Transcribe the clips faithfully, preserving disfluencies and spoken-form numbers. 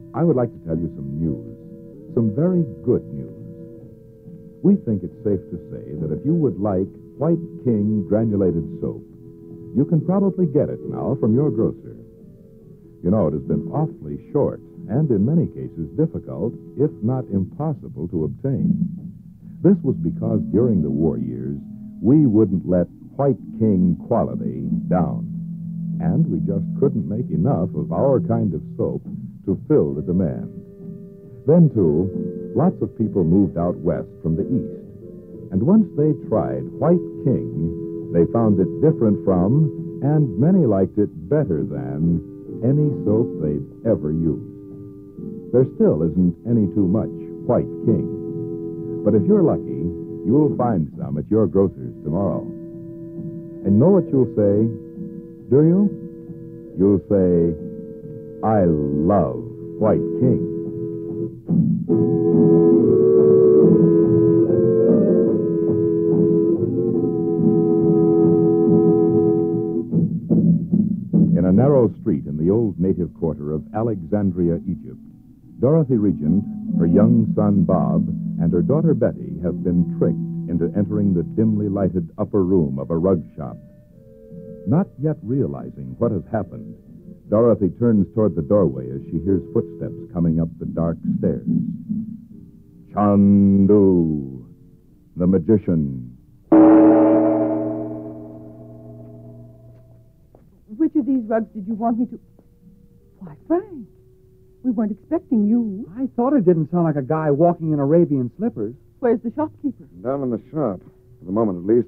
I would like to tell you some news, some very good news. We think it's safe to say that if you would like White King granulated soap, you can probably get it now from your grocer. You know, it has been awfully short and in many cases difficult, if not impossible, to obtain. This was because during the war years, we wouldn't let White King quality down. And we just couldn't make enough of our kind of soap to fill the demand. Then, too, lots of people moved out west from the east. And once they tried White King, they found it different from, and many liked it better than, any soap they'd ever used. There still isn't any too much White King. But if you're lucky, you'll find some at your grocer's tomorrow. And know what you'll say, do you? You'll say, I love White King. In a narrow street in the old native quarter of Alexandria, Egypt, Dorothy Regent, her young son Bob, and her daughter Betty have been tricked into entering the dimly lighted upper room of a rug shop. Not yet realizing what has happened, Dorothy turns toward the doorway as she hears footsteps coming up the dark stairs. Chandu, the magician. Which of these rugs did you want me to... Why, Frank, we weren't expecting you. I thought it didn't sound like a guy walking in Arabian slippers. Where's the shopkeeper? Down in the shop, for the moment at least.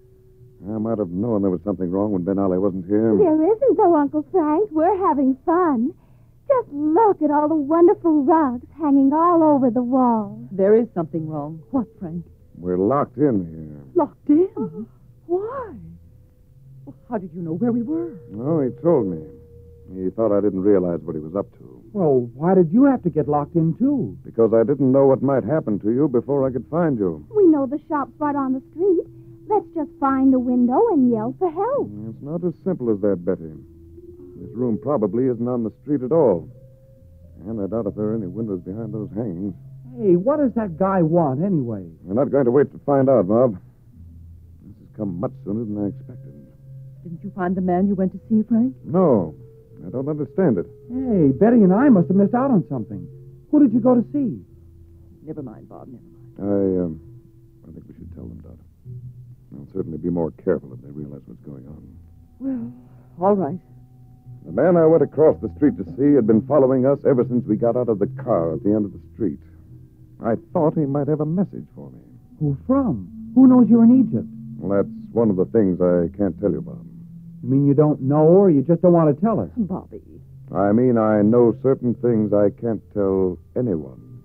I might have known there was something wrong when Ben Ali wasn't here. There isn't, though, Uncle Frank. We're having fun. Just look at all the wonderful rugs hanging all over the walls. There is something wrong. What, Frank? We're locked in here. Locked in? Oh. Why? Well, how did you know where we were? Oh, he told me. He thought I didn't realize what he was up to. Well, why did you have to get locked in, too? Because I didn't know what might happen to you before I could find you. We know the shop's right on the street. Let's just find a window and yell for help. It's not as simple as that, Betty. This room probably isn't on the street at all. And I doubt if there are any windows behind those hangings. Hey, what does that guy want, anyway? We're not going to wait to find out, Bob. This has come much sooner than I expected. Didn't you find the man you went to see, Frank? No. I don't understand it. Hey, Betty and I must have missed out on something. Who did you go to see? Never mind, Bob, never mind. I, um, I think we should tell them, Dot. They'll certainly be more careful if they realize what's going on. Well, all right. The man I went across the street to see had been following us ever since we got out of the car at the end of the street. I thought he might have a message for me. Who from? Who knows you're in Egypt? Well, that's one of the things I can't tell you, Bob. You mean you don't know, or you just don't want to tell us? Bobby. I mean I know certain things I can't tell anyone.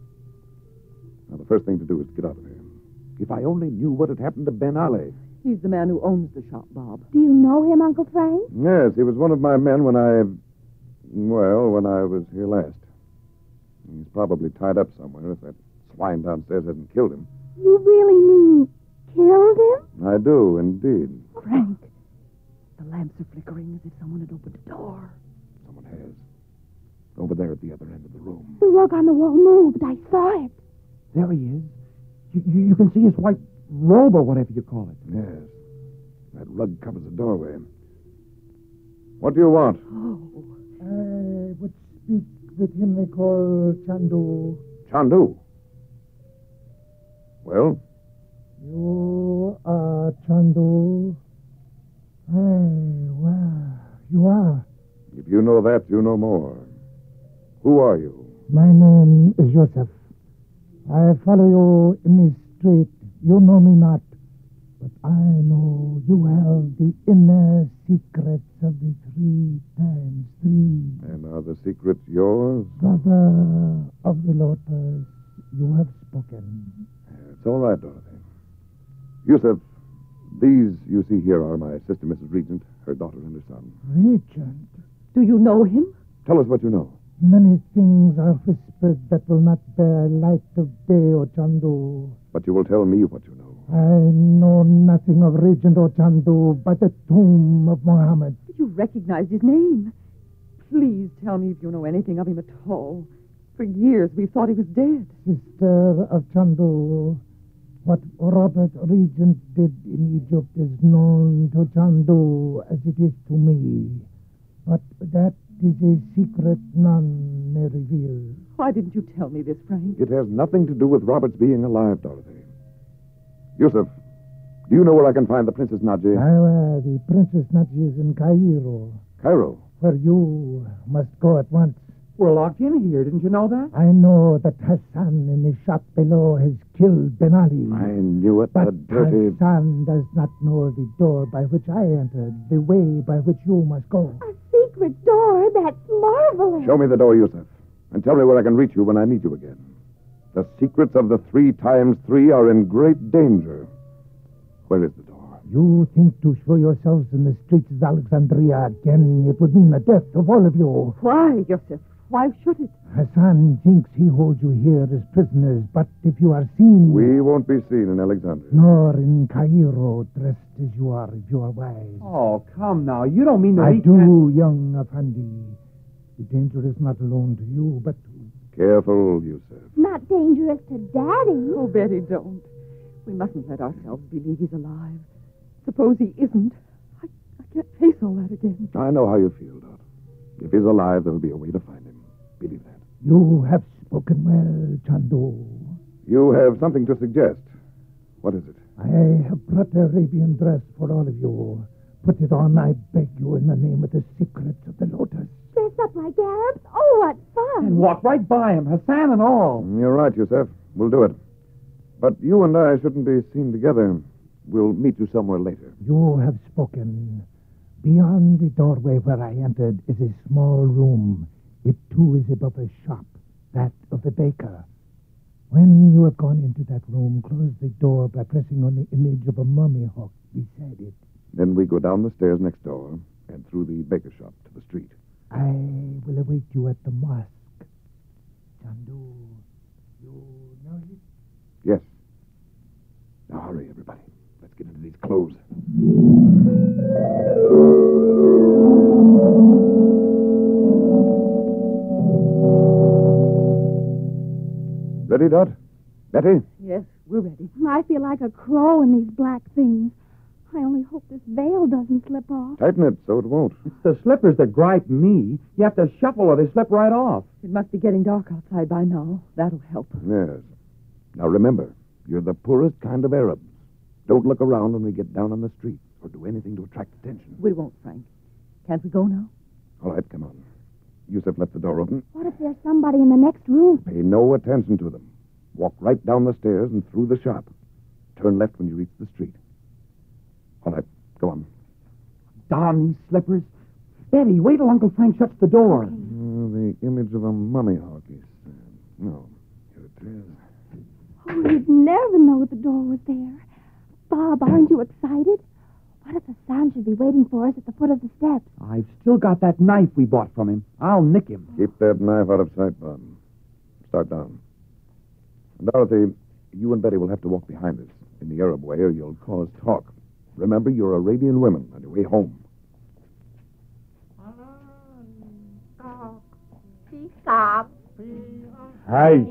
Now, the first thing to do is to get out of here. If I only knew what had happened to Ben Ali. He's the man who owns the shop, Bob. Do you know him, Uncle Frank? Yes, he was one of my men when I... Well, when I was here last. He's probably tied up somewhere if that swine downstairs hasn't killed him. You really mean killed him? I do, indeed. Frank, the lamps are flickering as if someone had opened a door. Someone has. Over there at the other end of the room. The rug on the wall moved. I saw it. There he is. You, you, you can see his white robe or whatever you call it. Yes. That rug covers the doorway. What do you want? Oh. I would speak with him they call Chandu. Chandu. Well? You are Chandu. Hey, well, you are. If you know that, you know more. Who are you? My name is Joseph. I follow you in the street. You know me not. But I know you have the inner secrets of the three times three. And are the secrets yours? Brother of the lotus, you have spoken. It's all right, Dorothy. Yusuf, these you see here are my sister, Missus Regent, her daughter and her son. Regent? Do you know him? Tell us what you know. Many things are whispered that will not bear light of day, O Chandu. But you will tell me what you know. I know nothing of Regent O Chandu but the tomb of Muhammad. You recognized his name. Please tell me if you know anything of him at all. For years, we thought he was dead. Sister of Chandu, what Robert Regent did in Egypt is known to Chandu as it is to me. But that is a secret none may reveal. Why didn't you tell me this, Frank? It has nothing to do with Robert's being alive, Dorothy. Yusuf, do you know where I can find the Princess Naji? Ah, the Princess Naji is in Cairo, Cairo. where you must go at once. We're locked in here. Didn't you know that? I know that Hassan in the shop below has killed Ben Ali. I knew it, But the dirty... Hassan does not know the door by which I entered, the way by which you must go. A secret door? That's marvelous. Show me the door, Yusuf, and tell me where I can reach you when I need you again. The secrets of the three times three are in great danger. Where is the door? You think to show yourselves in the streets of Alexandria again, it would mean the death of all of you. Why, Yosef? Why should it? Hassan thinks he holds you here as prisoners, but if you are seen... We won't be seen in Alexandria. Nor in Cairo, dressed as you are, if you are wise. Oh, come now. You don't mean that I we do, can't... young Afandi. The danger is not alone to you, but to... Careful, Yusuf. Not dangerous to Daddy. Oh, Betty, don't. We mustn't let ourselves believe he's alive. Suppose he isn't. I, I can't face all that again. I know how you feel, Dot. If he's alive, there'll be a way to find him. Believe that. You have spoken well, Chandu. You have something to suggest. What is it? I have brought the Arabian dress for all of you. Put it on, I beg you, in the name of the secrets of the lotus. Dress up like Arabs? Oh, what fun. And walk right by him, Hassan and all. You're right, Yusuf. We'll do it. But you and I shouldn't be seen together. We'll meet you somewhere later. You have spoken. Beyond the doorway where I entered is a small room. It, too, is above a shop, that of the baker. When you have gone into that room, close the door by pressing on the image of a mummy hawk beside it. Then we go down the stairs next door and through the baker shop to the street. I will await you at the mosque. Chandu, you know it? Yes. Now hurry, everybody. Let's get into these clothes. Ready, Dot? Betty? Yes, we're ready. I feel like a crow in these black things. I only hope this veil doesn't slip off. Tighten it so it won't. It's the slippers that gripe me. You have to shuffle or they slip right off. It must be getting dark outside by now. That'll help. Yes. Now remember, you're the poorest kind of Arabs. Don't look around when we get down on the street or do anything to attract attention. We won't, Frank. Can't we go now? All right, come on. Yusuf left the door open. What if there's somebody in the next room? Pay no attention to them. Walk right down the stairs and through the shop. Turn left when you reach the street. All right, go on. Darn these slippers. Betty, wait till Uncle Frank shuts the door. Oh, the image of a mummy hawk, he said. No, here it is. Oh, you'd never know the door was there. Bob, aren't you excited? What if Hassan should be waiting for us at the foot of the steps? I've still got that knife we bought from him. I'll nick him. Keep that knife out of sight, Bob. Start down. Dorothy, you and Betty will have to walk behind us in the Arab way or you'll cause talk. Remember, you're Arabian women on your way home. Hey.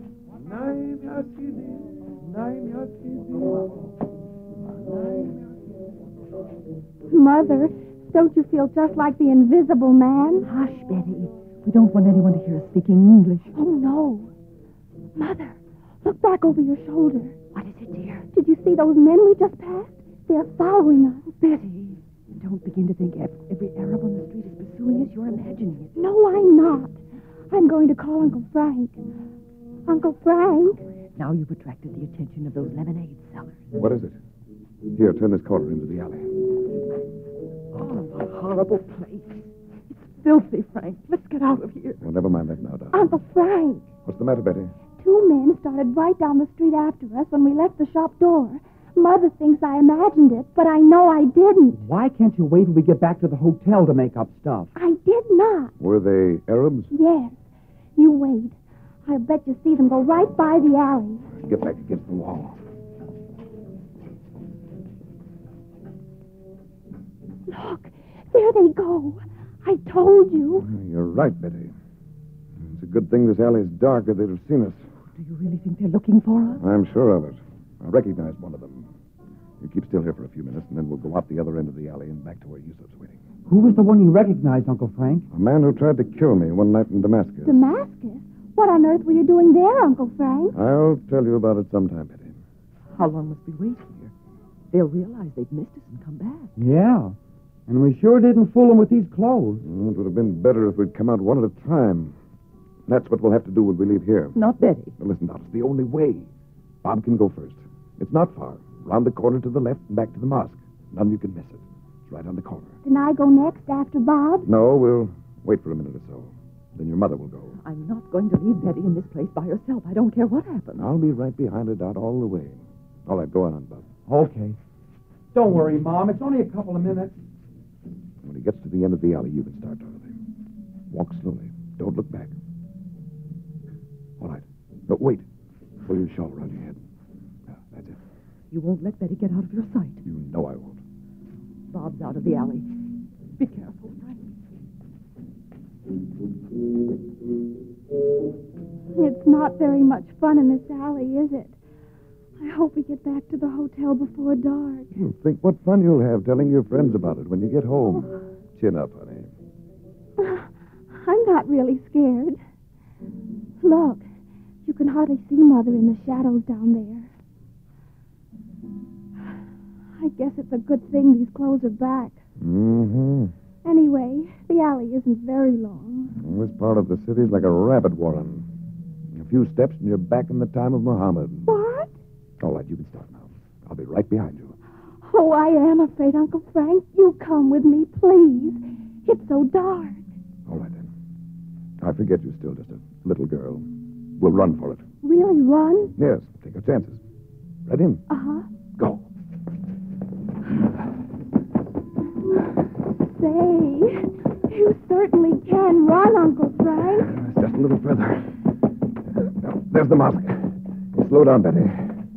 Mother, don't you feel just like the invisible man? Hush, Betty. We don't want anyone to hear us speaking English. Oh, no. Mother, look back over your shoulder. What is it, dear? Did you see those men we just passed? They're following us. Betty, don't begin to think ev- every Arab on the street is pursuing us. You're imagining it. No, I'm not. I'm going to call Uncle Frank. Uncle Frank? Now you've attracted the attention of those lemonade sellers. What is it? Here, turn this corner into the alley. Oh, what a horrible place. It's filthy, Frank. Let's get out of here. Well, never mind that now, Doc. Uncle Frank. What's the matter, Betty? Two men started right down the street after us when we left the shop door. Mother thinks I imagined it, but I know I didn't. Why can't you wait till we get back to the hotel to make up stuff? I did not. Were they Arabs? Yes. You wait. I bet you see them go right by the alley. Get back against the wall. Look, there they go. I told you. You're right, Betty. It's a Good thing this alley is dark, or they'd have seen us. Do you really think they're looking for us? I'm sure of it. I recognize one of them. You keep still here for a few minutes, and then we'll go out the other end of the alley and back to where Yusuf's waiting. Who was the one you recognized, Uncle Frank? A man who tried to kill me one night in Damascus. Damascus? What on earth were you doing there, Uncle Frank? I'll tell you about it sometime, Betty. How long must we wait here? They'll realize they've missed us and come back. Yeah. And we sure didn't fool him with these clothes. Mm, It would have been better if we'd come out one at a time. That's what we'll have to do when we leave here. Not Betty. Now, listen, Dot, it's the only way. Bob can go first. It's not far. Round the corner to the left and back to the mosque. None of you can miss it. It's right on the corner. Can I go next after Bob? No, we'll wait for a minute or so. Then your mother will go. I'm not going to leave Betty in this place by herself. I don't care what happens. I'll be right behind her, Dot, all the way. All right, go on, Bob. Okay. Don't worry, Mom. It's only a couple of minutes. When he gets to the end of the alley, you can start, Dorothy. Walk slowly. Don't look back. All right. No, wait. Pull your shawl around your head. Yeah, that's it. You won't let Betty get out of your sight. You know I won't. Bob's out of the alley. Be careful, Frank. It's not very much fun in this alley, is it? I hope we get back to the hotel before dark. You think what fun you'll have telling your friends about it when you get home. Chin up, honey. I'm not really scared. Look, you can hardly see Mother in the shadows down there. I guess it's a good thing these clothes are back. Mm-hmm. Anyway, the alley isn't very long. This part of the city's like a rabbit warren. A few steps and you're back in the time of Muhammad. What? All right, you can start now. I'll be right behind you. Oh, I am afraid, Uncle Frank. You come with me, please. It's so dark. All right, then. I forget you're still just a little girl. We'll run for it. Really run? Yes, take our chances. Ready? Uh-huh. Go. Say, you certainly can run, Uncle Frank. Just a little further. Now, there's the mosque. Slow down, Betty.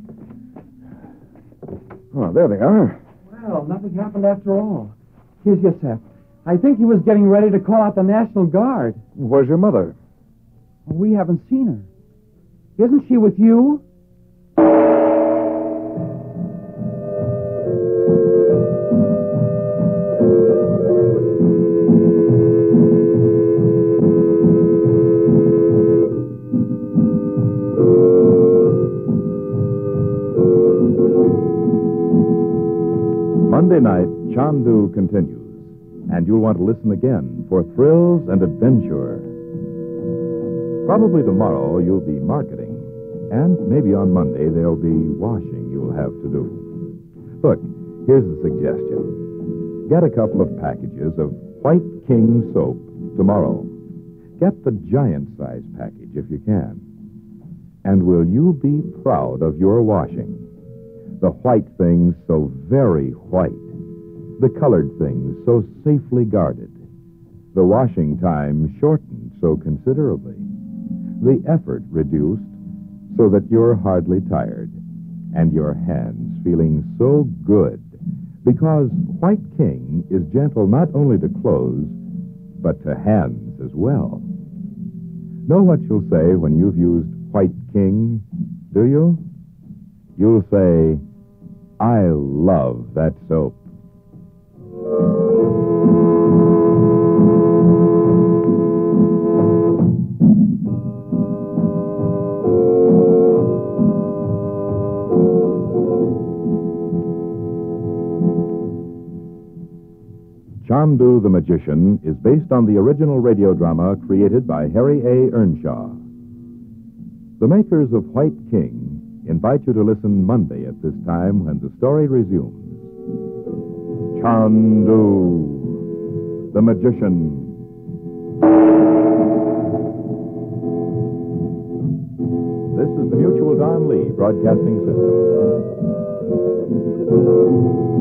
Oh, there they are. Well, nothing happened after all. Here's Yusef. I think he was getting ready to call out the National Guard. Where's your mother? Well, we haven't seen her. Isn't she with you? Monday night, Chandu continues, and you'll want to listen again for thrills and adventure. Probably tomorrow you'll be marketing, and maybe on Monday there'll be washing you'll have to do. Look, here's a suggestion. Get a couple of packages of White King soap tomorrow. Get the giant size package if you can. And will you be proud of your washing? The white things so very white. The colored things so safely guarded. The washing time shortened so considerably. The effort reduced so that you're hardly tired. And your hands feeling so good. Because White King is gentle not only to clothes, but to hands as well. Know what you'll say when you've used White King, do you? You'll say, I love that soap. Chandu the Magician is based on the original radio drama created by Harry A. Earnshaw. The makers of White King invite you to listen Monday at this time when the story resumes. Chandu, the Magician. This is the Mutual Don Lee Broadcasting System.